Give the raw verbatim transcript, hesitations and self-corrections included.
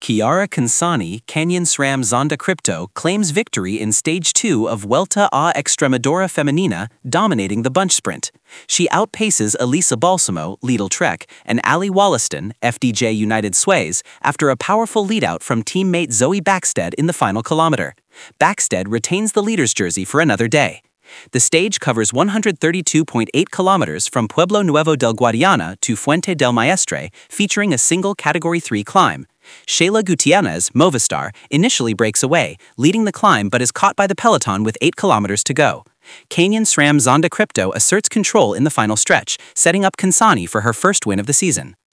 Chiara Consani Canyon SRAM Zonda Crypto claims victory in Stage two of Vuelta a Extremadura Femenina, dominating the bunch sprint. She outpaces Elisa Balsamo, Lidl Trek, and Ali Wollaston, F D J United Sways, after a powerful leadout from teammate Zoe Backstead in the final kilometer. Backstead retains the leader's jersey for another day. The stage covers one hundred thirty-two point eight kilometers from Pueblo Nuevo del Guadiana to Fuente del Maestre, featuring a single Category three climb. Shayla Gutierrez, Movistar, initially breaks away, leading the climb but is caught by the peloton with eight kilometers to go. Canyon SRAM Zonda Crypto asserts control in the final stretch, setting up Consani for her first win of the season.